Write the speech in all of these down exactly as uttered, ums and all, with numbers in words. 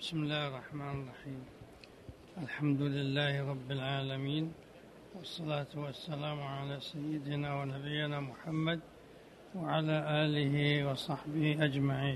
بسم الله الرحمن الرحيم. الحمد لله رب العالمين، والصلاة والسلام على سيدنا ونبينا محمد وعلى آله وصحبه أجمعين.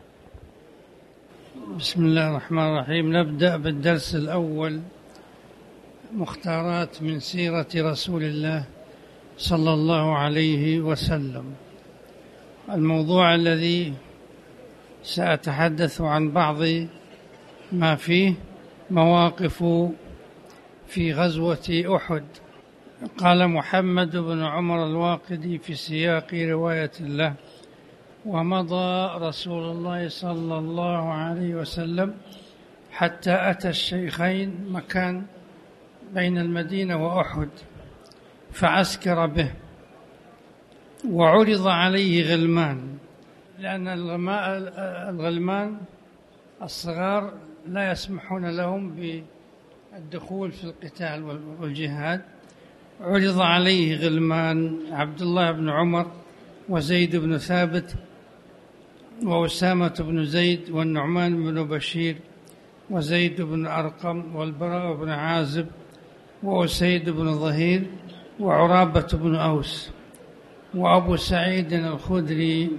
بسم الله الرحمن الرحيم. نبدأ بالدرس الأول، مختارات من سيرة رسول الله صلى الله عليه وسلم. الموضوع الذي سأتحدث عن بعض ما فيه مواقف في غزوة أحد. قال محمد بن عمر الواقدي في سياق رواية له: ومضى رسول الله صلى الله عليه وسلم حتى أتى الشيخين، مكان بين المدينة وأحد، فعسكر به، وعرض عليه غلمان، لأن الغلمان الصغار لا يسمحون لهم بالدخول في القتال والجهاد. عرض عليه غلمان: عبد الله بن عمر، وزيد بن ثابت، وأسامة بن زيد، والنعمان بن بشير، وزيد بن أرقم، والبراء بن عازب، وأسيد بن ظهير، وعرابة بن أوس، وأبو سعيد الخدري،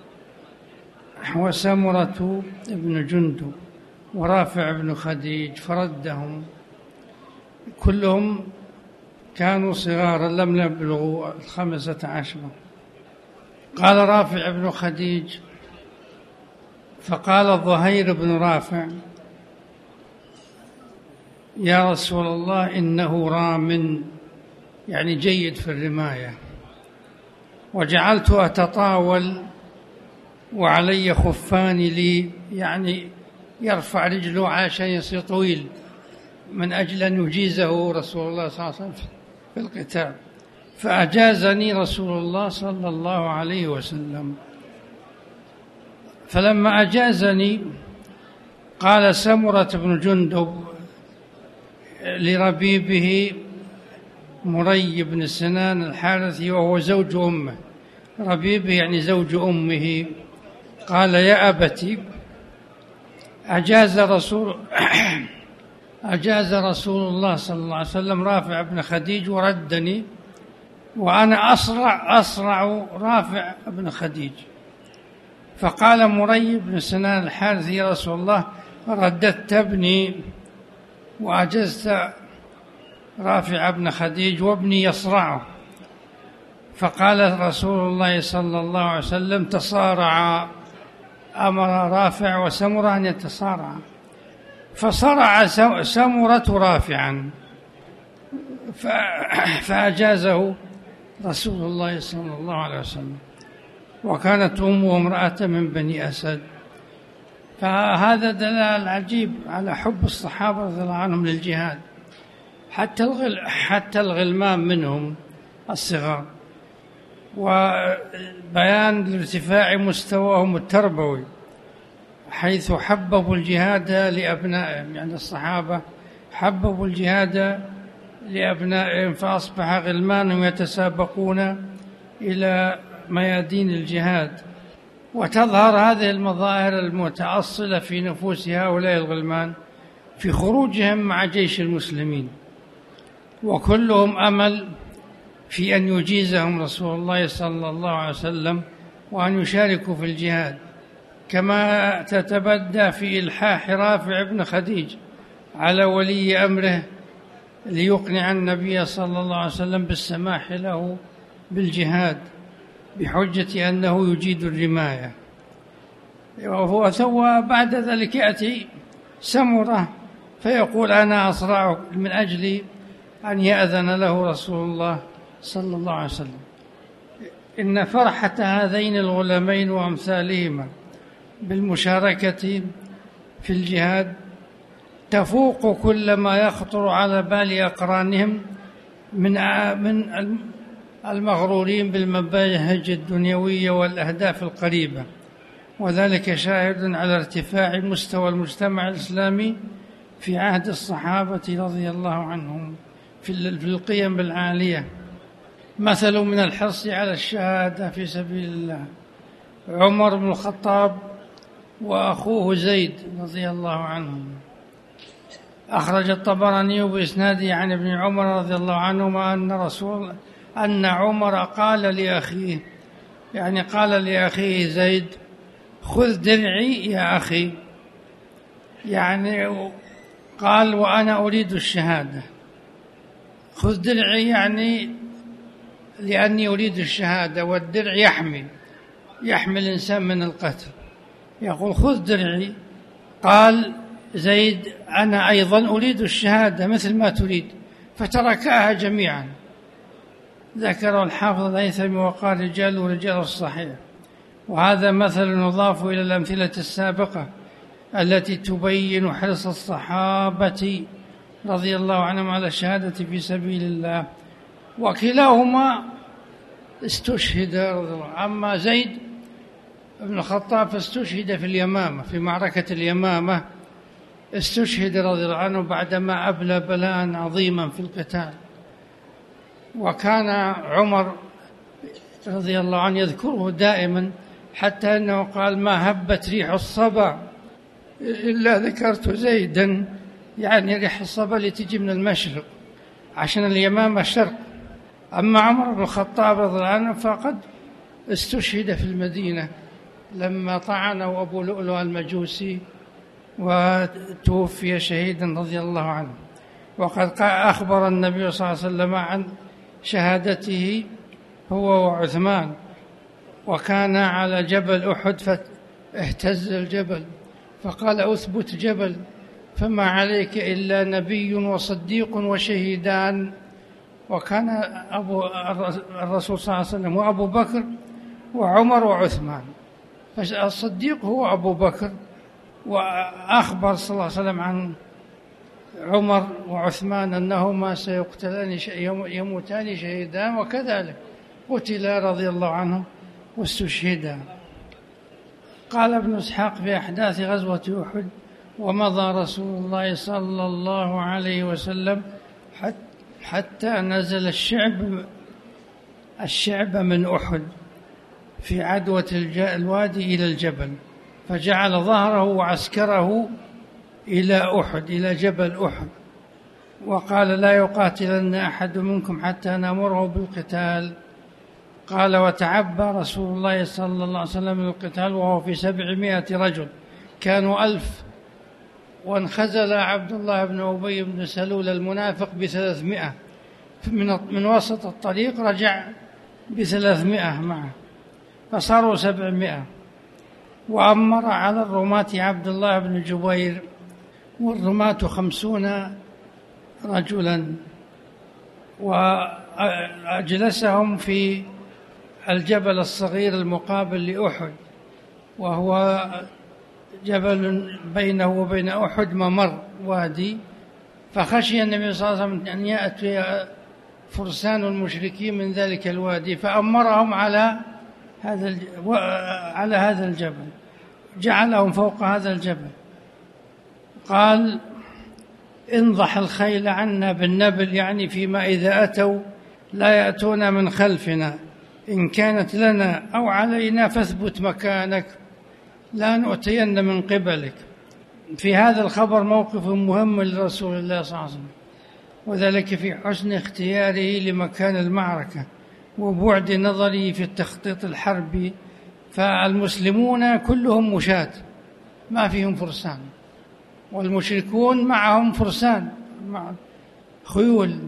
وسمرة بن جندب، ورافع بن خديج، فردهم. كلهم كانوا صغارا لم يبلغوا الخمسة عشر. قال رافع بن خديج: فقال الظهير بن رافع: يا رسول الله، إنه رام، يعني جيد في الرماية، وجعلت أتطاول وعلي خفان لي، يعني يرفع رجله عشان يصير طويل، من أجل أن يجيزه رسول الله صلى الله عليه وسلم في القتال. فأجازني رسول الله صلى الله عليه وسلم. فلما أجازني قال سمرة بن جندب لربيبه مري بن سنان الحارثي، وهو زوج أمه، ربيبه يعني زوج أمه، قال: يا أبتي، أجاز رسول أجاز رسول الله صلى الله عليه وسلم رافع بن خديج وردني، وأنا أسرع أسرع رافع بن خديج. فقال مري بن سنان الحارثي: يا رسول الله، رددت ابني وأجزت رافع بن خديج، وابني يصرعه. فقال رسول الله صلى الله عليه وسلم: تصارعا. أمر رافع وسمرة أن يتصارعا، فصرع سمرة رافعا، فأجازه رسول الله صلى الله عليه وسلم. وكانت أمه امرأة من بني أسد. فهذا دلال عجيب على حب الصحابة رضي الله عنهم للجهاد، حتى الغل حتى الغلمان منهم الصغار، وبيان لارتفاع مستواهم التربوي، حيث حببوا الجهاد لأبنائهم، يعني الصحابة حببوا الجهاد لأبنائهم، فأصبح غلمانهم يتسابقون إلى ميادين الجهاد. وتظهر هذه المظاهر المتأصلة في نفوس هؤلاء الغلمان في خروجهم مع جيش المسلمين، وكلهم أمل في أن يجيزهم رسول الله صلى الله عليه وسلم وأن يشاركوا في الجهاد، كما تتبدى في إلحاح رافع بن خديج على ولي أمره ليقنع النبي صلى الله عليه وسلم بالسماح له بالجهاد، بحجة أنه يجيد الرماية. وبعد ذلك يأتي سمرة فيقول: أنا أصرع، من أجل أن يأذن له رسول الله صلى الله عليه وسلم. إن فرحة هذين الغلامين وأمثالهما بالمشاركة في الجهاد تفوق كل ما يخطر على بال أقرانهم من من المغرورين بالمباهج الدنيوية والأهداف القريبة، وذلك شاهد على ارتفاع مستوى المجتمع الإسلامي في عهد الصحابة رضي الله عنهم في القيم العالية. مثل من الحرص على الشهادة في سبيل الله: عمر بن الخطاب وأخوه زيد رضي الله عنهم. أخرج الطبراني بإسناده عن ابن عمر رضي الله عنهما أن رسول أن عمر قال لأخيه، يعني قال لأخيه زيد: خذ درعي يا أخي، يعني قال وأنا أريد الشهادة. خذ درعي يعني لأني أريد الشهادة، والدرع يحمي يحمي الإنسان من القتل. يقول خذ درعي. قال زيد: أنا أيضا أريد الشهادة مثل ما تريد، فتركاها جميعا. ذكر الحافظ الهيثمي وقال: رجال ورجال الصحيح. وهذا مثل يضاف إلى الأمثلة السابقة التي تبين حرص الصحابة رضي الله عنهم على الشهادة في سبيل الله، وكلاهما استشهد. أما زيد بن الخطاب فاستشهد في اليمامة، في معركة اليمامة استشهد رضي الله عنه بعدما أبلى بلاء عظيما في القتال. وكان عمر رضي الله عنه يذكره دائما، حتى أنه قال: ما هبت ريح الصبا إلا ذكرت زيدا، يعني ريح الصبا اللي تجي من المشرق، عشان اليمامة الشرق. أما عمر بن الخطاب رضي الله عنه فقد استشهد في المدينة لما طعنه أبو لؤلؤ المجوسي وتوفي شهيدا رضي الله عنه. وقد أخبر النبي صلى الله عليه وسلم عن شهادته هو وعثمان، وكان على جبل أحد فاهتز الجبل، فقال: أثبت جبل، فما عليك إلا نبي وصديق وشهيدان. وكان أبو الرسول صلى الله عليه وسلم وأبو بكر وعمر وعثمان، فالصديق هو أبو بكر، وأخبر صلى الله عليه وسلم عن عمر وعثمان أنهما سيقتلان يموتان شهيدان، وكذلك قتلا رضي الله عنهم واستشهدا. قال ابن إسحاق في أحداث غزوة أحد: ومضى رسول الله صلى الله عليه وسلم حتى نزل الشعب الشعب من أحد في عدوة الوادي إلى الجبل، فجعل ظهره وعسكره إلى أحد، إلى جبل أحد، وقال: لا يقاتلن أحد منكم حتى نأمره بالقتال. قال: وتعبى رسول الله صلى الله عليه وسلم القتال وهو في سبعمائة رجل، كانوا ألف، وانخزل عبد الله بن أبي بن سلول المنافق بثلاثمائة، من من وسط الطريق رجع بثلاثمائة معه، فصاروا سبعمائة. وأمر على الرماة عبد الله بن جبير، والرماة خمسون رجلا، وأجلسهم في الجبل الصغير المقابل لأحد، وهو جبل بينه وبين أحد ممر وادي. فخشي النبي صلى الله عليه وسلم أن يأتي فرسان المشركين من ذلك الوادي، فأمرهم على هذا على هذا الجبل، جعلهم فوق هذا الجبل. قال: انضح الخيل عنا بالنبل، يعني فيما إذا أتوا لا يأتون من خلفنا، إن كانت لنا أو علينا فاثبت مكانك لا نؤتين من قبلك. في هذا الخبر موقف مهم لرسول الله صلى الله عليه وسلم، وذلك في حسن اختياره لمكان المعركة وبعد نظره في التخطيط الحربي. فالمسلمون كلهم مشاة ما فيهم فرسان، والمشركون معهم فرسان مع خيول،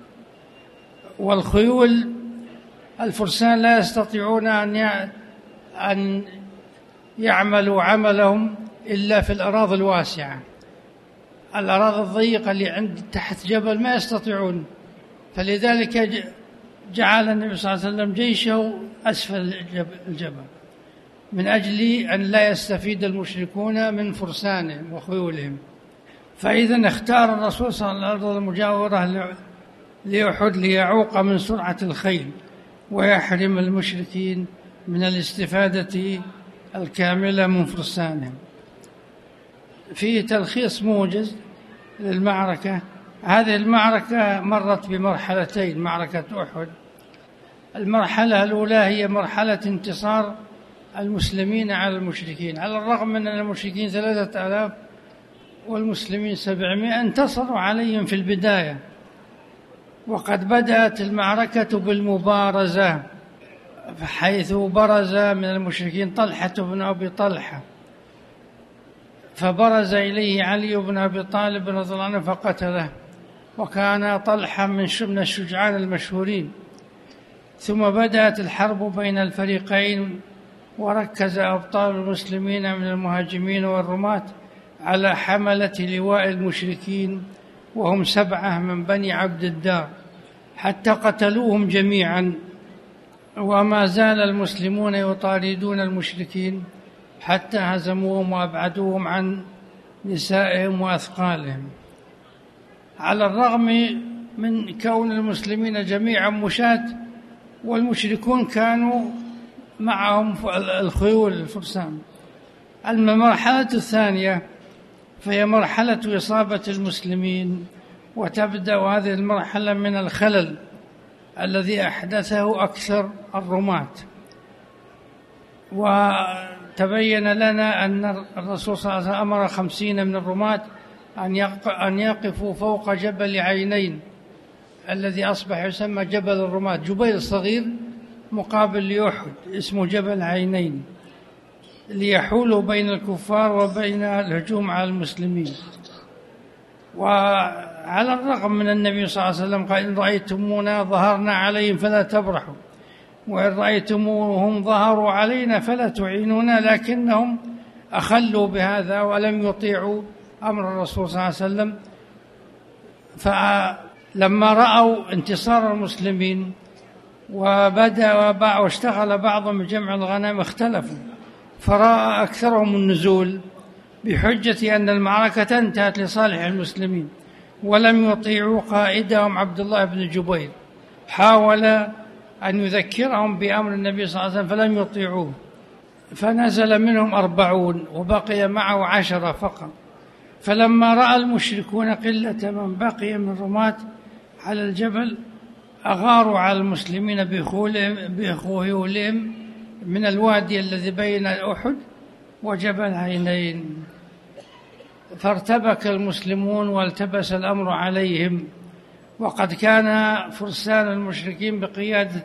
والخيول الفرسان لا يستطيعون أن يعملوا عملهم إلا في الأراضي الواسعة. الأراضي الضيقة اللي عند تحت جبل ما يستطيعون، فلذلك جعل النبي صلى الله عليه وسلم جيشه أسفل الجبل من أجل أن لا يستفيد المشركون من فرسانهم وخيولهم. فإذا اختار الرسول صلى الله عليه وسلم المجاورة لأحد ليعوق من سرعة الخيل ويحرم المشركين من الاستفادة الكاملة من فرسانهم. في تلخيص موجز للمعركة. هذه المعركة مرت بمرحلتين، معركة أحد. المرحلة الأولى هي مرحلة انتصار المسلمين على المشركين، على الرغم من أن المشركين ثلاثة آلاف والمسلمين سبعمائة، انتصروا عليهم في البداية. وقد بدأت المعركة بالمبارزة، حيث برز من المشركين طلحة بن أبي طلحة، فبرز إليه علي بن أبي طالب رضي الله عنه فقتله، وكان طلحة من الشجعان المشهورين. ثم بدأت الحرب بين الفريقين، وركز أبطال المسلمين من المهاجمين والرماة على حملة لواء المشركين، وهم سبعة من بني عبد الدار، حتى قتلوهم جميعا. وما زال المسلمون يطاردون المشركين حتى هزموهم وأبعدوهم عن نسائهم وأثقالهم. على الرغم من كون المسلمين جميعا مشاة، والمشركون كانوا معهم الخيول الفرسان. المرحلة الثانية فهي مرحلة إصابة المسلمين، وتبدأ هذه المرحلة من الخلل الذي أحدثه أكثر الرماة. وتبين لنا أن الرسول صلى الله عليه وسلم أمر خمسين من الرماة أن يقفوا فوق جبل عينين الذي أصبح يسمى جبل الرماة، جبل صغير مقابل لأحد اسمه جبل عينين، ليحولوا بين الكفار وبين الهجوم على المسلمين. وعلى الرغم من النبي صلى الله عليه وسلم قال: إن رأيتمونا ظهرنا عليهم فلا تبرحوا، وإن رأيتموهم ظهروا علينا فلا تعينونا، لكنهم أخلوا بهذا ولم يطيعوا أمر الرسول صلى الله عليه وسلم. فلما رأوا انتصار المسلمين وبدأ واشتغل بعضهم بجمع الغنم اختلفوا، فرأى أكثرهم النزول بحجة أن المعركة انتهت لصالح المسلمين، ولم يطيعوا قائدهم عبد الله بن جبير. حاول أن يذكرهم بأمر النبي صلى الله عليه وسلم فلم يطيعوه، فنزل منهم أربعون وبقي معه عشرة فقط. فلما رأى المشركون قلة من بقي من الرماة على الجبل، أغاروا على المسلمين بخيولهم من الوادي الذي بين أحد وجبل عينين، فارتبك المسلمون والتبس الأمر عليهم. وقد كان فرسان المشركين بقيادة,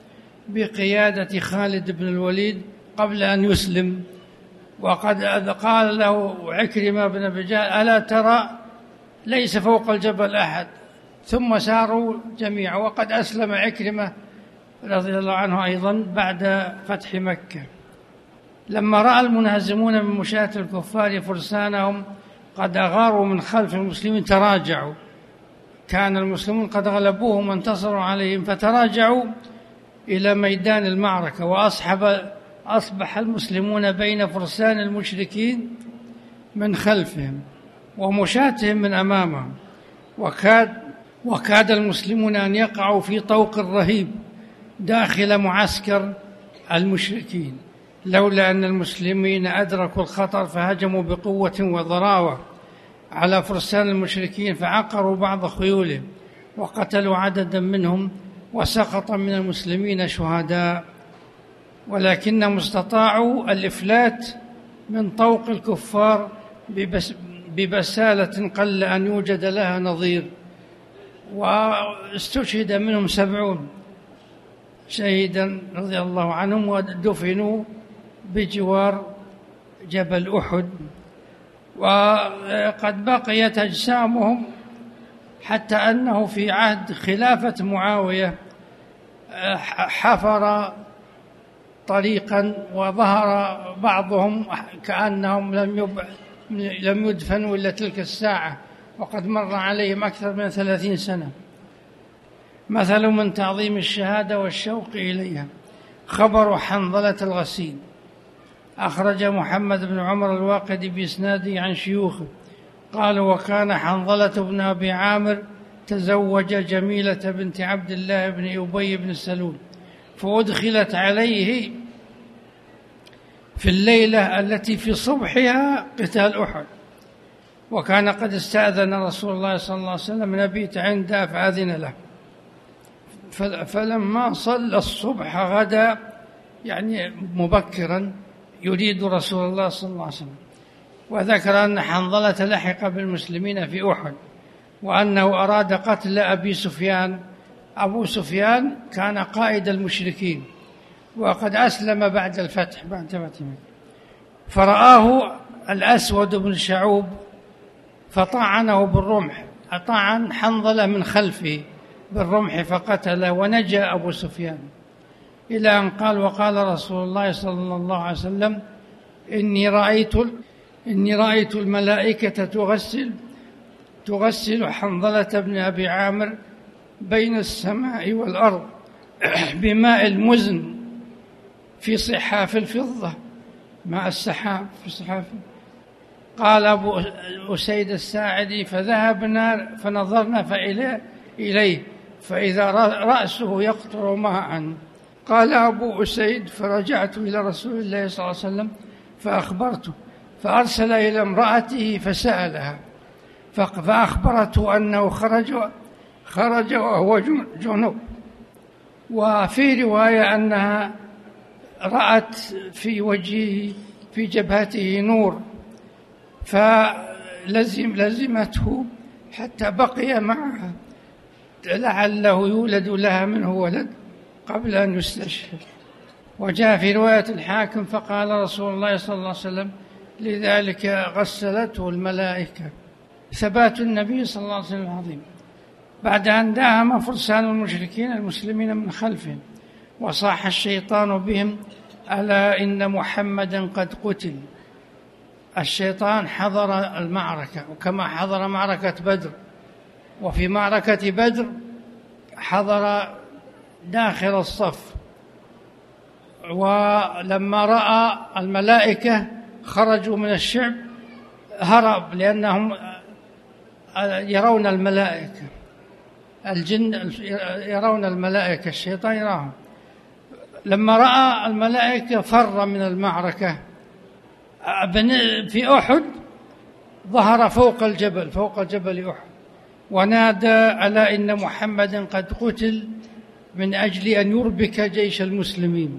بقيادة خالد بن الوليد قبل أن يسلم، وقد قال له عكرمة بن أبي جهل: ألا ترى ليس فوق الجبل أحد؟ ثم ساروا جميعا، وقد أسلم عكرمة رضي الله عنه أيضا بعد فتح مكة. لما رأى المنهزمون من مشاة الكفار فرسانهم قد أغاروا من خلف المسلمين تراجعوا، كان المسلمون قد غلبوهم وانتصروا عليهم، فتراجعوا إلى ميدان المعركة، وأصحب أصبح المسلمون بين فرسان المشركين من خلفهم ومشاتهم من أمامهم، وكاد, وكاد المسلمون أن يقعوا في طوق رهيب داخل معسكر المشركين، لولا أن المسلمين أدركوا الخطر فهجموا بقوة وضراوة على فرسان المشركين، فعقروا بعض خيولهم وقتلوا عددا منهم، وسقط من المسلمين شهداء، ولكنهم استطاعوا الإفلات من طوق الكفار ببس ببسالة قل أن يوجد لها نظير، واستشهد منهم سبعون شهيدا رضي الله عنهم، ودفنوا بجوار جبل أحد. وقد بقيت أجسامهم حتى أنه في عهد خلافة معاوية حفر طريقا وظهر بعضهم كأنهم لم لم يدفنوا إلا تلك الساعة، وقد مر عليهم أكثر من ثلاثين سنة. مثل من تعظيم الشهادة والشوق إليها خبر حنظلة الغسيل. أخرج محمد بن عمر الواقدي بإسناده عن شيوخه قال: وكان حنظلة بن أبي عامر تزوج جميلة بنت عبد الله بن أبي بن سلول، فأدخلت عليه في الليلة التي في صبحها قتال أحد، وكان قد استأذن رسول الله صلى الله عليه وسلم نبيت عنده فأذن له، فلما صلى الصبح غدا يعني مبكرا يريد رسول الله صلى الله عليه وسلم. وذكر أن حنظلة لحق بالمسلمين في أحد، وأنه أراد قتل أبي سفيان. أبو سفيان كان قائد المشركين وقد أسلم بعد الفتح بعد فتح مكة، فرآه الأسود بن شعوب فطعنه بالرمح، طعن حنظلة من خلفه بالرمح فقتله ونجا أبو سفيان، إلى أن قال: وقال رسول الله صلى الله عليه وسلم: إني رأيت إني رأيت الملائكة تغسل تغسل حنظلة بن أبي عامر بين السماء والأرض بماء المزن في صحاف الفضة، ماء السحاب في صحاف. قال أبو أسيد الساعدي: فذهبنا فنظرنا فإليه إليه فإذا رأسه يقطر ماء. قال أبو أسيد: فرجعت إلى رسول الله صلى الله عليه وسلم فأخبرته، فأرسل إلى امرأته فسألها، فأخبرته أنه خرج خرج وهو جنوب. وفي رواية أنها رأت في وجهه في جبهته نور فلزم لزمته حتى بقي معها لعله يولد لها منه ولد قبل أن يستشهد. وجاء في رواية الحاكم: فقال رسول الله صلى الله عليه وسلم: لذلك غسلته الملائكة. ثبات النبي صلى الله عليه وسلم عظيم. بعد أن داهم فرسان المشركين المسلمين من خلفهم وصاح الشيطان بهم: ألا إن محمدا قد قتل. الشيطان حضر المعركة، وكما حضر معركة بدر، وفي معركة بدر حضر داخل الصف. ولما رأى الملائكة خرجوا من الشعب هرب، لأنهم يرون الملائكة، الجن يرون الملائكة، الشيطان يراهم. لما رأى الملائكة فر من المعركة. في أحد ظهر فوق الجبل فوق جبل أحد ونادى: ألا إن محمدا قد قتل، من أجل أن يربك جيش المسلمين.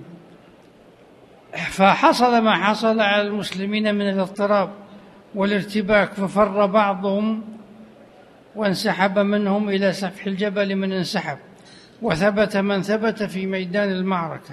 فحصل ما حصل على المسلمين من الاضطراب والارتباك، ففر بعضهم وانسحب منهم إلى سفح الجبل من انسحب، وثبت من ثبت في ميدان المعركة.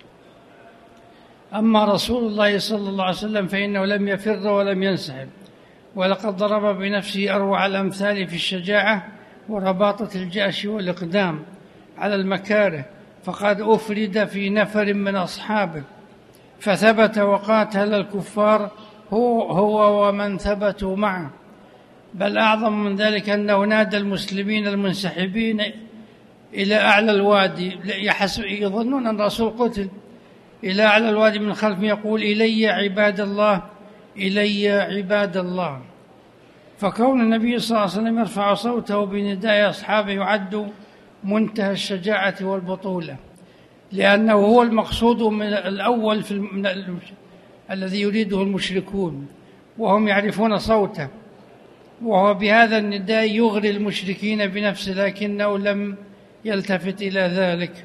أما رسول الله صلى الله عليه وسلم فإنه لم يفر ولم ينسحب، ولقد ضرب بنفسه أروع الأمثال في الشجاعة ورباطة الجأش والإقدام على المكاره، فقد أفرد في نفر من أصحابه فثبت وقاتل الكفار هو, هو ومن ثبتوا معه. بل أعظم من ذلك أنه نادى المسلمين المنسحبين إلى أعلى الوادي، يظنون أن الرسول قتل، إلى أعلى الوادي من خلفهم يقول: إلي عباد الله، إلي عباد الله. فكون النبي صلى الله عليه وسلم يرفع صوته بنداء أصحابه يعد منتهى الشجاعة والبطولة، لأنه هو المقصود من الأول في من الذي يريده المشركون، وهم يعرفون صوته، وهو بهذا النداء يغري المشركين بنفسه، لكنه لم يلتفت إلى ذلك،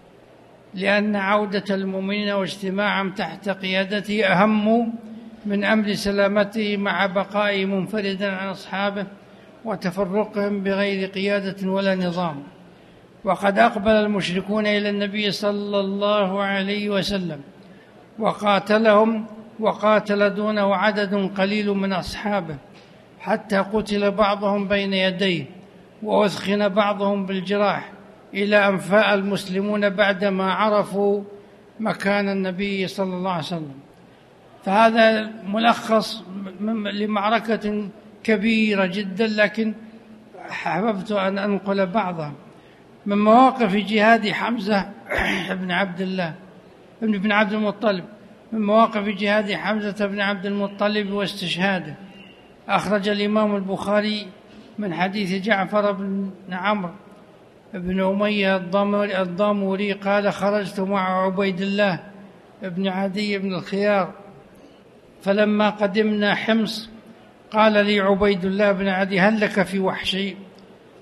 لأن عودة المؤمنين واجتماعهم تحت قيادته أهم من أمر سلامته، مع بقائه منفردا عن أصحابه وتفرقهم بغير قيادة ولا نظام. وقد أقبل المشركون إلى النبي صلى الله عليه وسلم وقاتلهم، وقاتل دونه عدد قليل من أصحابه، حتى قتل بعضهم بين يديه وأثخن بعضهم بالجراح، إلى أن فاء المسلمون بعدما عرفوا مكان النبي صلى الله عليه وسلم. فهذا ملخص لمعركة كبيرة جدا، لكن حببت أن أنقل بعضها. من مواقف جهاد حمزة بن عبد الله بن عبد المطلب من مواقف جهاد حمزة بن عبد المطلب واستشهاده، أخرج الإمام البخاري من حديث جعفر بن عمرو بن أمية الضاموري قال: خرجت مع عبيد الله بن عدي بن الخيار، فلما قدمنا حمص قال لي عبيد الله بن عدي: هل لك في وحشي؟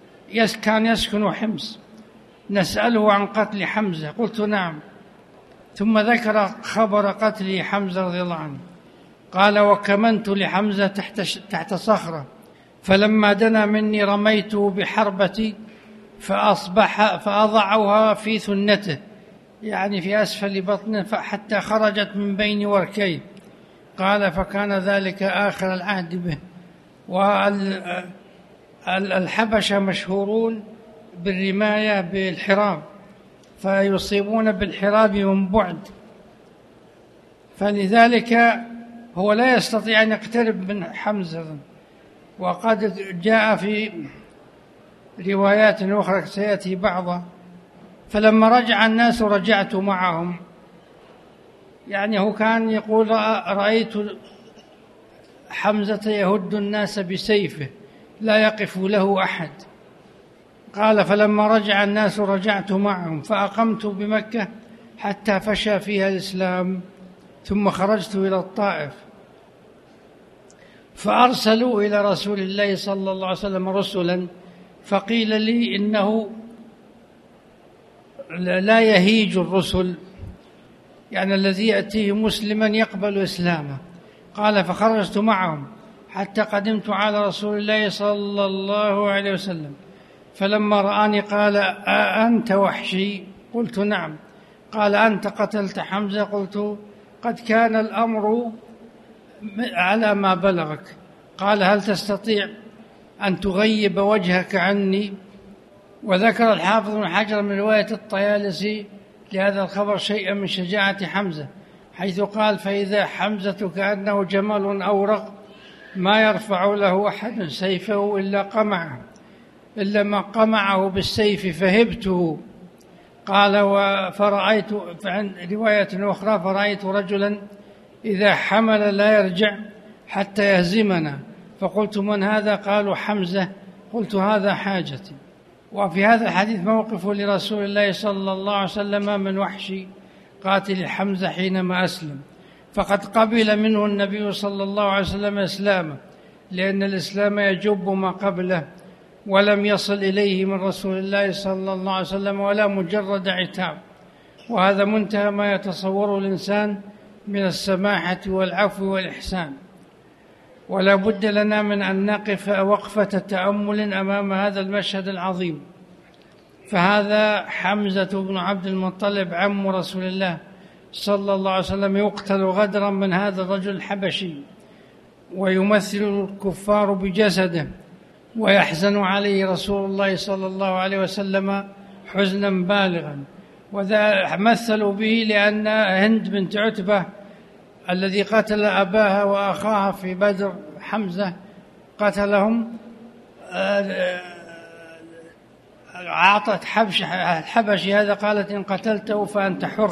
كان يسكن حمص، نسأله عن قتل حمزة. قلت: نعم. ثم ذكر خبر قتل حمزة رضي الله عنه. قال: وكمنت لحمزة تحت, تحت صخرة، فلما دنا مني رميته بحربتي فأصبح فأضعها في ثنته، يعني في أسفل بطنه، حتى خرجت من بين وركيه. قال: فكان ذلك آخر العهد به. والحبشة مشهورون بالرماية بالحراب، فيصيبون بالحراب من بعد، فلذلك هو لا يستطيع أن يقترب من حمزة. وقد جاء في روايات أخرى سيأتي بعضها: فلما رجع الناس رجعت معهم. يعني هو كان يقول: رأيت حمزة يهد الناس بسيفه لا يقف له أحد. قال: فلما رجع الناس رجعت معهم، فأقمت بمكة حتى فشى فيها الإسلام، ثم خرجت إلى الطائف، فأرسلوا إلى رسول الله صلى الله عليه وسلم رسلا، فقيل لي إنه لا يهيج الرسل، يعني الذي يأتيه مسلما يقبل إسلامه. قال: فخرجت معهم حتى قدمت على رسول الله صلى الله عليه وسلم، فلما رآني قال: أأنت وحشي؟ قلت: نعم. قال: أنت قتلت حمزة؟ قلت: قد كان الأمر على ما بلغك. قال: هل تستطيع أن تغيب وجهك عني؟ وذكر الحافظ بن حجر من رواية الطيالسي لهذا الخبر شيئا من شجاعة حمزة، حيث قال: فإذا حمزة كأنه جمل أورق ما يرفع له أحد سيفه إلا قمعه إلا ما قمعه بالسيف فهبته. قال: فرأيت عن رواية أخرى: فرأيت رجلا إذا حمل لا يرجع حتى يهزمنا، فقلت: من هذا؟ قالوا: حمزة. قلت: هذا حاجتي. وفي هذا الحديث موقف لرسول الله صلى الله عليه وسلم من وحش قاتل حمزة حينما أسلم، فقد قبل منه النبي صلى الله عليه وسلم إسلامه، لأن الإسلام يجب ما قبله، ولم يصل إليه من رسول الله صلى الله عليه وسلم ولا مجرد عتاب. وهذا منتهى ما يتصوره الإنسان من السماحة والعفو والإحسان. ولا بد لنا من أن نقف وقفة تأمل أمام هذا المشهد العظيم. فهذا حمزة بن عبد المطلب عم رسول الله صلى الله عليه وسلم يقتل غدرا من هذا الرجل الحبشي، ويمثل الكفار بجسده، ويحزن عليه رسول الله صلى الله عليه وسلم حزنا بالغا. وذا مثلوا به لأن هند بنت عتبة الذي قتل أباها وأخاها في بدر، حمزة قتلهم، أعطت حبش الحبشي هذا، قالت: إن قتلته فأنت حر.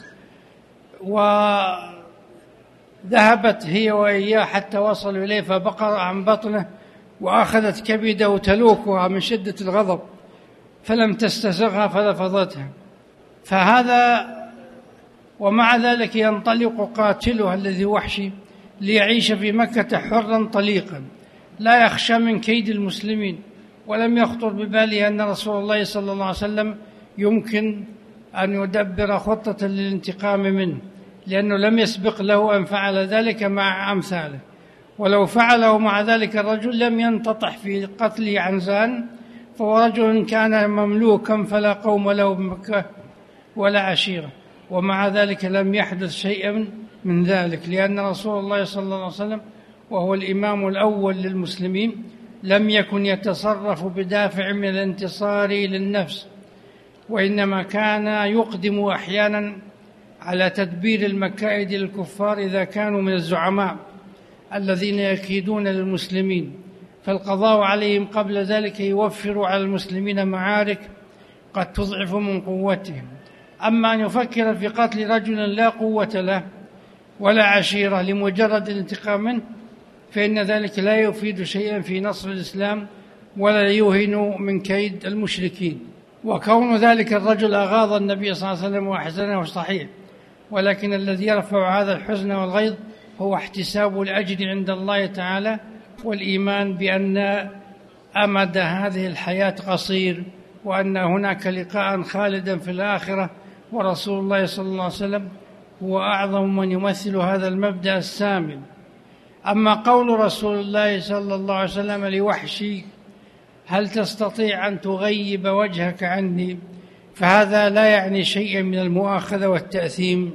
وذهبت هي وإياه حتى وصلوا إليه، فبقر عن بطنه وأخذت كبده تلوكها من شدة الغضب، فلم تستسغها فلفظتها. فهذا ومع ذلك ينطلق قاتلها الذي وحشي ليعيش في مكة حرا طليقا لا يخشى من كيد المسلمين، ولم يخطر بباله أن رسول الله صلى الله عليه وسلم يمكن أن يدبر خطة للانتقام منه، لأنه لم يسبق له أن فعل ذلك مع أمثاله. ولو فعله مع ذلك الرجل لم ينتطح في قتله عنزان، فهو رجل كان مملوكا فلا قوم له بمكة ولا عشيرة، ومع ذلك لم يحدث شيئا من ذلك، لأن رسول الله صلى الله عليه وسلم وهو الإمام الأول للمسلمين لم يكن يتصرف بدافع من الانتصار للنفس، وإنما كان يقدم أحيانا على تدبير المكائد للكفار إذا كانوا من الزعماء الذين يكيدون للمسلمين، فالقضاء عليهم قبل ذلك يوفر على المسلمين معارك قد تضعف من قوتهم. أما أن يفكر في قتل رجل لا قوة له ولا عشيرة لمجرد الانتقام منه، فإن ذلك لا يفيد شيئا في نصر الإسلام ولا يوهن من كيد المشركين. وكون ذلك الرجل أغاظ النبي صلى الله عليه وسلم وأحزنه صحيح، ولكن الذي يرفع هذا الحزن والغيظ هو احتساب الأجر عند الله تعالى، والإيمان بأن أمد هذه الحياة قصير، وأن هناك لقاء خالدا في الآخرة، ورسول الله صلى الله عليه وسلم هو أعظم من يمثل هذا المبدأ السامي. أما قول رسول الله صلى الله عليه وسلم لوحشي: هل تستطيع أن تغيب وجهك عني؟ فهذا لا يعني شيئا من المؤاخذة والتأثيم،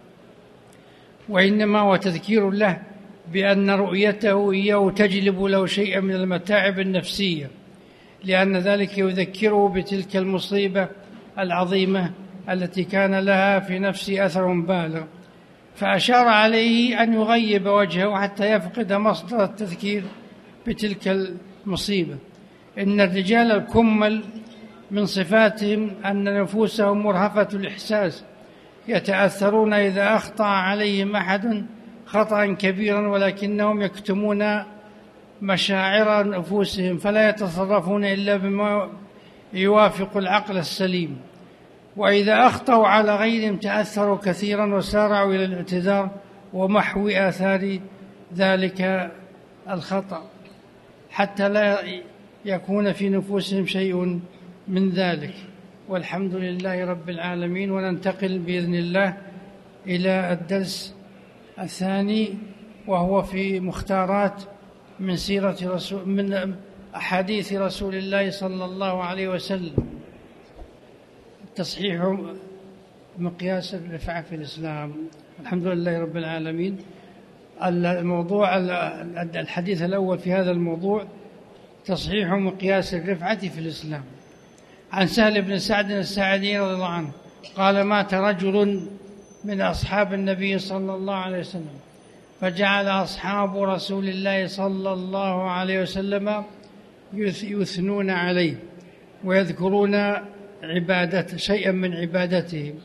وإنما هو تذكير له بأن رؤيته إياه تجلب له شيئا من المتاعب النفسية، لأن ذلك يذكره بتلك المصيبة العظيمة التي كان لها في نفسه أثر بالغ، فأشار عليه أن يغيب وجهه حتى يفقد مصدر التذكير بتلك المصيبة. إن الرجال الكمل من صفاتهم أن نفوسهم مرهفة الإحساس، يتأثرون إذا أخطأ عليهم أحد خطأ كبيرا، ولكنهم يكتمون مشاعر نفوسهم فلا يتصرفون إلا بما يوافق العقل السليم، وإذا أخطأوا على غيرهم تأثروا كثيرا وسارعوا إلى الاعتذار ومحو آثار ذلك الخطأ حتى لا يكون في نفوسهم شيء من ذلك. والحمد لله رب العالمين. وننتقل بإذن الله إلى الدرس الثاني، وهو في مختارات من سيرة رسول من أحاديث رسول الله صلى الله عليه وسلم. تصحيح مقياس الرفعة في الإسلام. الحمد لله رب العالمين. الموضوع الحديث الأول في هذا الموضوع تصحيح مقياس الرفعة في الإسلام. عن سهل بن سعد الساعدي رضي الله عنه قال: مات رجل من أصحاب النبي صلى الله عليه وسلم، فجعل أصحاب رسول الله صلى الله عليه وسلم يثنون عليه ويذكرون عبادته شيئا من عبادته،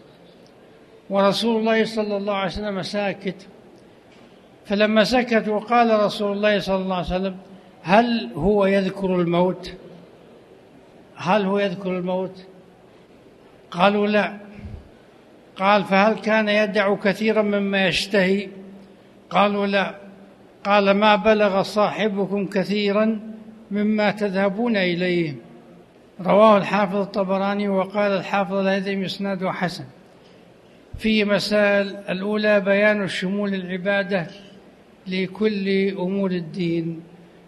ورسول الله صلى الله عليه وسلم ساكت. فلما سكتوا قال رسول الله صلى الله عليه وسلم: هل هو يذكر الموت؟ هل هو يذكر الموت؟ قالوا: لا. قال: فهل كان يدع كثيرا مما يشتهي؟ قالوا: لا. قال: ما بلغ صاحبكم كثيرا مما تذهبون إليه. رواه الحافظ الطبراني. وقال الحافظ الهيثمي إسناده حسن. في مسائل الأولى بيان شمول العبادة لكل أمور الدين،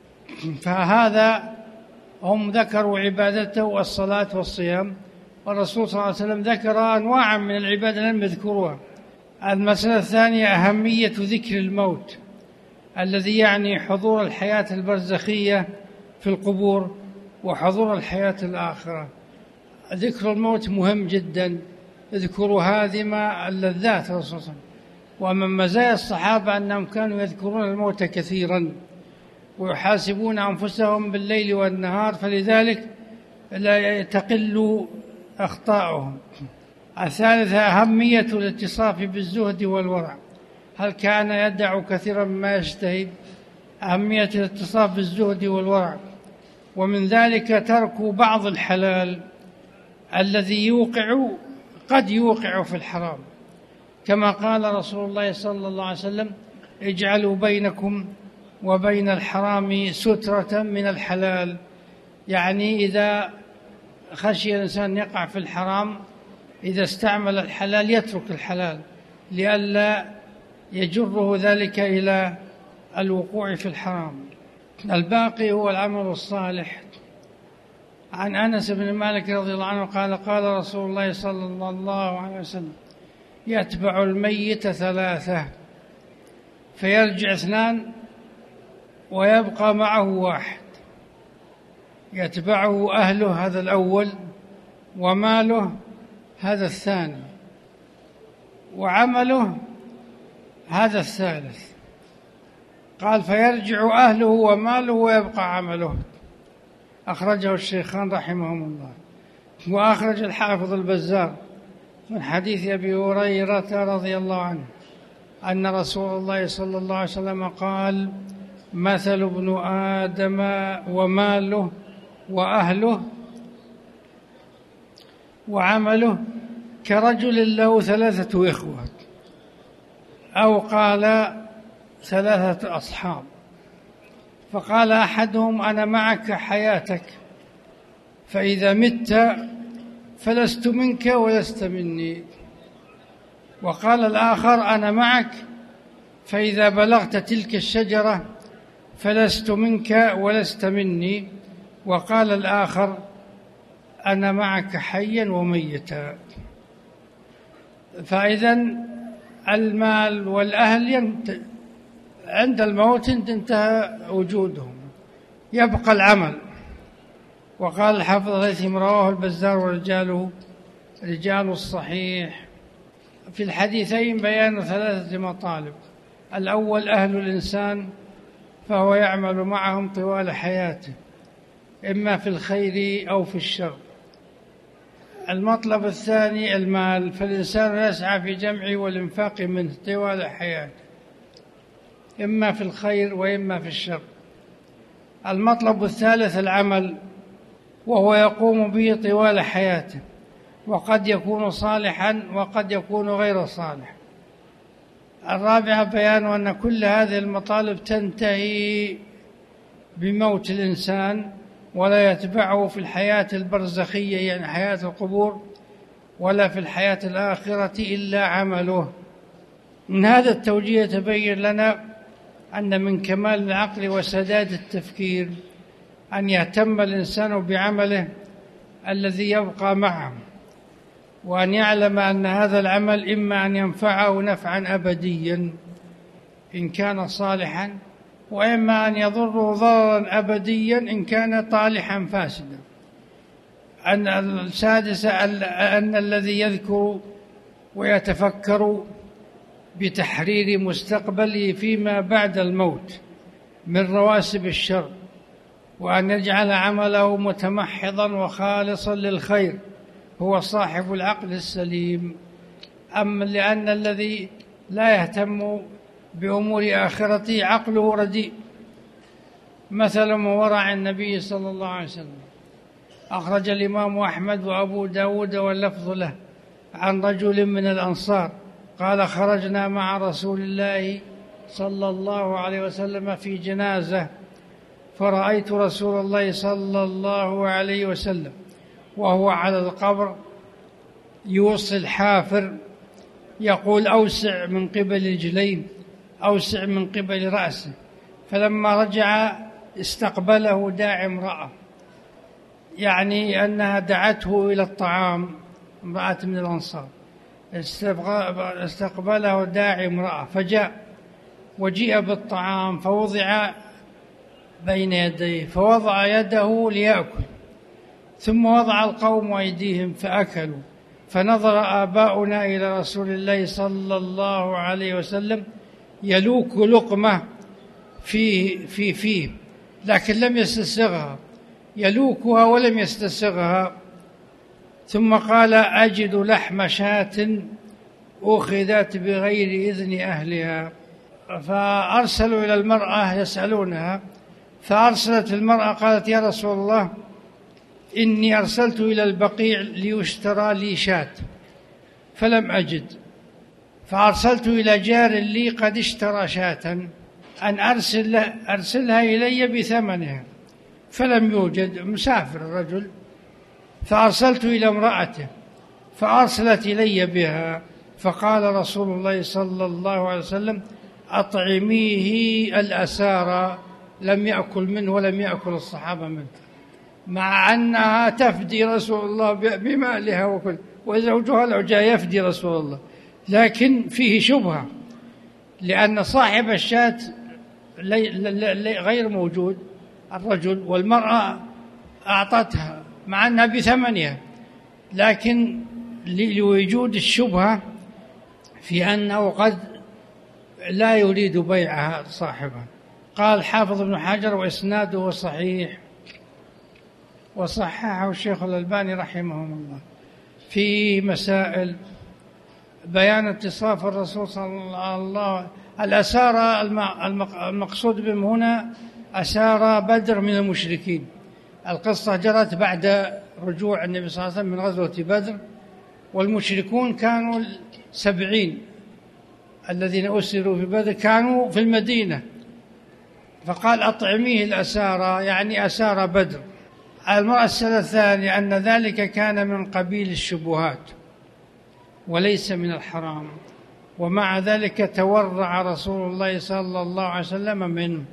فهذا هم ذكروا عبادته الصلاة والصيام، والرسول صلى الله عليه وسلم ذكر أنواعا من العبادة لم يذكروها. المسألة الثانية أهمية ذكر الموت الذي يعني حضور الحياة البرزخية في القبور وحضور الحياة الآخرة. ذكر الموت مهم جدا، اذكروا هادم اللذات الرسول صلى الله عليه وسلم. ومن مزايا الصحابة أنهم كانوا يذكرون الموت كثيرا ويحاسبون أنفسهم بالليل والنهار، فلذلك لا تقل أخطاؤهم. الثالثة أهمية الاتصاف بالزهد والورع. هل كان يدع كثيرا ما يجتهد؟ أهمية الاتصاف بالزهد والورع، ومن ذلك ترك بعض الحلال الذي يوقع قد يوقع في الحرام، كما قال رسول الله صلى الله عليه وسلم: اجعلوا بينكم وبين الحرام سترة من الحلال. يعني إذا خشي الإنسان يقع في الحرام، إذا استعمل الحلال يترك الحلال لئلا يجره ذلك إلى الوقوع في الحرام. الباقي هو العمل الصالح. عن أنس بن مالك رضي الله عنه قال: قال رسول الله صلى الله عليه وسلم: يتبع الميت ثلاثة، فيرجع اثنان ويبقى معه واحد، يتبعه أهله هذا الأول، وماله هذا الثاني، وعمله هذا الثالث. قال: فيرجع أهله وماله ويبقى عمله. أخرجه الشيخان رحمهم الله. وأخرج الحافظ البزار من حديث أبي هريرة رضي الله عنه أن رسول الله صلى الله عليه وسلم قال: مثل ابن آدم وماله وأهله وعمله كرجل له ثلاثة إخوة، أو قال ثلاثة أصحاب، فقال أحدهم: أنا معك حياتك، فإذا مت فلست منك ولست مني. وقال الآخر أنا معك فإذا بلغت تلك الشجرة فلست منك ولست مني. وقال الآخر أنا معك حيا وميتا. فإذا المال والأهل عند الموت انتهى وجودهم، يبقى العمل. وقال الحافظ الهيثمي رواه البزار ورجاله رجال الصحيح في الحديثين بيان ثلاثة مطالب: الأول أهل الإنسان فهو يعمل معهم طوال حياته إما في الخير أو في الشر. المطلب الثاني المال، فالإنسان يسعى في جمعه والإنفاق منه طوال حياته إما في الخير وإما في الشر. المطلب الثالث العمل، وهو يقوم به طوال حياته، وقد يكون صالحا وقد يكون غير صالح. الرابع بيان أن كل هذه المطالب تنتهي بموت الإنسان، ولا يتبعه في الحياة البرزخية يعني حياة القبور ولا في الحياة الآخرة إلا عمله. من هذا التوجيه تبين لنا أن من كمال العقل وسداد التفكير أن يهتم الإنسان بعمله الذي يبقى معه، وأن يعلم أن هذا العمل إما أن ينفعه نفعا أبديا إن كان صالحا، وإما أن يضره ضررا أبديا إن كان طالحا فاسدا. أن السادس أن الذي يذكر ويتفكر بتحرير مستقبله فيما بعد الموت من رواسب الشر، وأن يجعل عمله متمحضا وخالصا للخير هو صاحب العقل السليم. أما لأن الذي لا يهتم بأمور آخرته عقله رديء. مثل ورع النبي صلى الله عليه وسلم. أخرج الإمام أحمد وأبو داود واللفظ له عن رجل من الأنصار قال: خرجنا مع رسول الله صلى الله عليه وسلم في جنازة، فرأيت رسول الله صلى الله عليه وسلم وهو على القبر يوصي الحافر يقول: أوسع من قبل رجلين، أوسع من قبل رأسه. فلما رجع استقبله داعي امرأة، يعني أنها دعته إلى الطعام، امرأة من الأنصار. استقبله داعي امرأة فجاء، وجيء بالطعام فوضع بين يديه، فوضع يده ليأكل، ثم وضع القوم أيديهم فأكلوا. فنظر آباؤنا إلى رسول الله صلى الله عليه وسلم يلوك لقمة في في فيه، لكن لم يستسغها، يلوكها ولم يستسغها. ثم قال: أجد لحم شاة أخذت بغير إذن أهلها. فأرسلوا إلى المرأة يسألونها، فأرسلت المرأة قالت: يا رسول الله، إني أرسلت إلى البقيع ليشترى لي شاة فلم أجد، فأرسلت إلى جار لي قد اشترى شاة أن أرسل أرسلها إلي بثمنها فلم يوجد، مسافر الرجل. فأرسلت إلى امرأته فأرسلت إلي بها، فقال رسول الله صلى الله عليه وسلم: أطعميه الأسارى. لم يأكل منه ولم يأكل الصحابة منه، مع أنها تفدي رسول الله بمالها وكل، وزوجها لو جاء يفدي رسول الله، لكن فيه شبهة، لأن صاحب الشاة غير موجود الرجل، والمرأة أعطتها مع أنها بثمنها، لكن لوجود الشبهة في أنه قد لا يريد بيعها صاحبها. قال حافظ ابن حجر: وإسناده صحيح، وصححه الشيخ الألباني رحمه الله. في مسائل بيان اتصاف الرسول صلى الله عليه وسلم. الأسارى المقصود بهم هنا أسارى بدر من المشركين. القصة جرت بعد رجوع النبي صلى الله عليه وسلم من غزوة بدر، والمشركون كانوا سبعين الذين أسروا في بدر كانوا في المدينة، فقال: أطعميه الأسارى، يعني أسارى بدر. المسألة الثانية أن ذلك كان من قبيل الشبهات وليس من الحرام، ومع ذلك تورع رسول الله صلى الله عليه وسلم منه.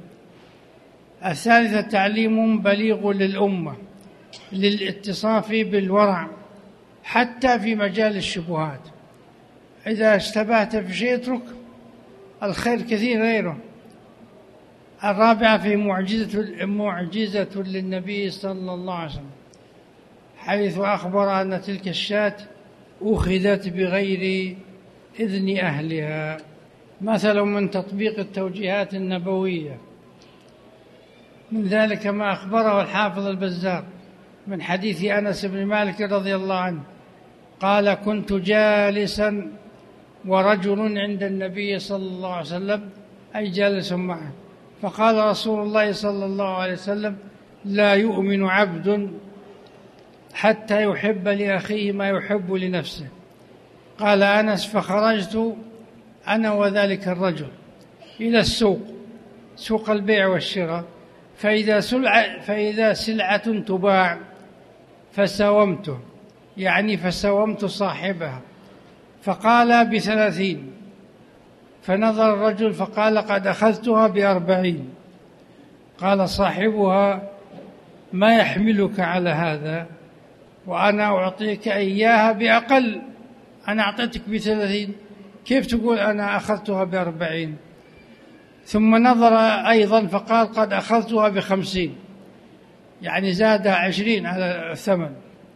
الثالثة تعليم بليغ للأمة للاتصاف بالورع حتى في مجال الشبهات. إذا اشتبهت في شيء اترك، الخير كثير غيره. الرابعة في معجزة معجزة للنبي صلى الله عليه وسلم، حيث أخبر أن تلك الشاة أخذت بغير إذن أهلها. مثل من تطبيق التوجيهات النبوية، من ذلك ما أخبره الحافظ البزار من حديث أنس بن مالك رضي الله عنه قال: كنت جالسا ورجل عند النبي صلى الله عليه وسلم، أي جالس معه، فقال رسول الله صلى الله عليه وسلم: لا يؤمن عبد حتى يحب لأخيه ما يحب لنفسه. قال أنس: فخرجت أنا وذلك الرجل إلى السوق، سوق البيع والشراء، فإذا سلعة, فإذا سلعة تباع فساومته، يعني فساومت صاحبها، فقال: بثلاثين. فنظر الرجل فقال: قد أخذتها بأربعين. قال صاحبها: ما يحملك على هذا وأنا أعطيك إياها بأقل؟ أنا أعطيتك بثلاثين، كيف تقول أنا أخذتها بأربعين؟ ثم نظر أيضا فقال: قد أخذتها بخمسين، يعني زادها عشرين على الثمن.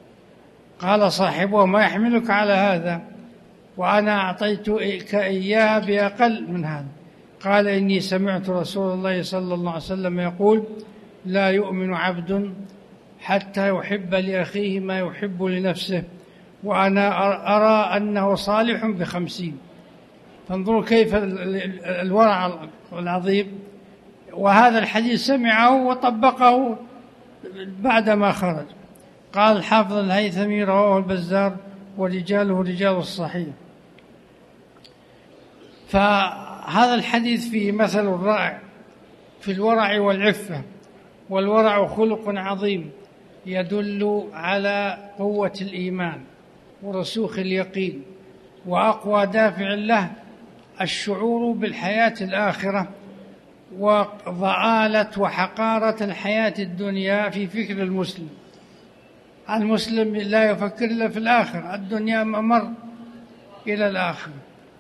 قال صاحبه: ما يحملك على هذا وأنا أعطيتك إياها بأقل من هذا؟ قال: إني سمعت رسول الله صلى الله عليه وسلم يقول: لا يؤمن عبد حتى يحب لأخيه ما يحب لنفسه، وأنا أرى أنه صالح بخمسين. فانظروا كيف الورع العظيم. وهذا الحديث سمعه وطبقه بعدما خرج. قال الحافظ الهيثمي: رواه البزار ورجاله رجال الصحيح. فهذا الحديث فيه مثل رائع في الورع والعفة. والورع خلق عظيم يدل على قوة الإيمان ورسوخ اليقين، وأقوى دافع له الشعور بالحياة الآخرة وضآلة وحقارة الحياة الدنيا في فكر المسلم. المسلم لا يفكر إلا في الآخرة، الدنيا ممر إلى الآخرة.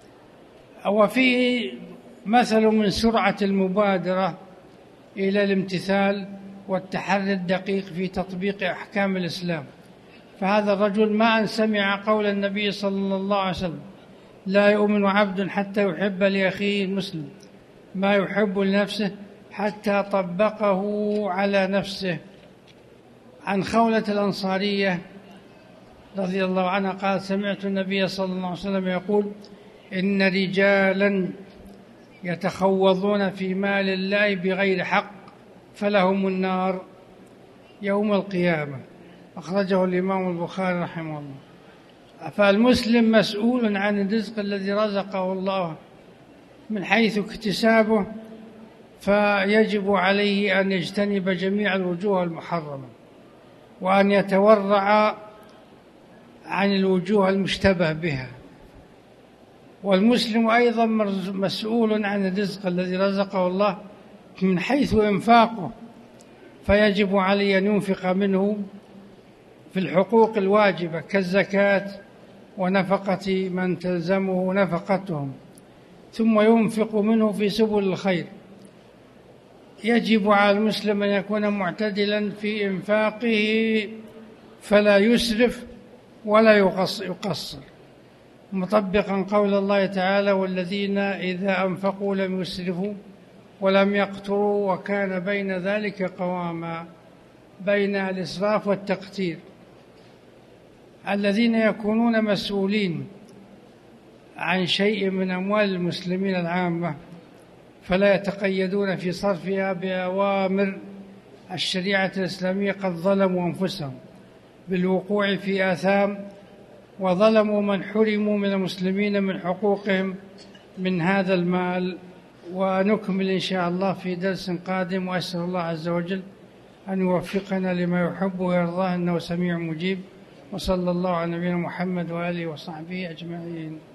وفيه مثل من سرعة المبادرة إلى الامتثال والتحري الدقيق في تطبيق أحكام الإسلام. فهذا الرجل ما أن سمع قول النبي صلى الله عليه وسلم: لا يؤمن عبد حتى يحب لأخيه المسلم ما يحب لنفسه، حتى طبقه على نفسه. عن خولة الأنصارية رضي الله عنها قال: سمعت النبي صلى الله عليه وسلم يقول: إن رجالا يتخوضون في مال الله بغير حق فلهم النار يوم القيامة. أخرجه الإمام البخاري رحمه الله. فالمسلم مسؤول عن الرزق الذي رزقه الله من حيث اكتسابه، فيجب عليه أن يجتنب جميع الوجوه المحرمة، وأن يتورع عن الوجوه المشتبه بها. والمسلم أيضا مسؤول عن الرزق الذي رزقه الله من حيث إنفاقه، فيجب عليه أن ينفق منه في الحقوق الواجبة كالزكاة ونفقة من تلزمه نفقتهم، ثم ينفق منه في سبل الخير. يجب على المسلم أن يكون معتدلا في إنفاقه فلا يسرف ولا يقصر، مطبقا قول الله تعالى: والذين إذا أنفقوا لم يسرفوا ولم يقتروا وكان بين ذلك قواما، بين الإسراف والتقتير. الذين يكونون مسؤولين عن شيء من أموال المسلمين العامة فلا يتقيدون في صرفها بأوامر الشريعة الإسلامية قد ظلموا أنفسهم بالوقوع في آثام، وظلموا من حرموا من المسلمين من حقوقهم من هذا المال. ونكمل إن شاء الله في درس قادم، وأسأل الله عز وجل أن يوفقنا لما يحب ويرضاه إنه سميع مجيب. وصلى الله على نبينا محمد وآله وصحبه أجمعين.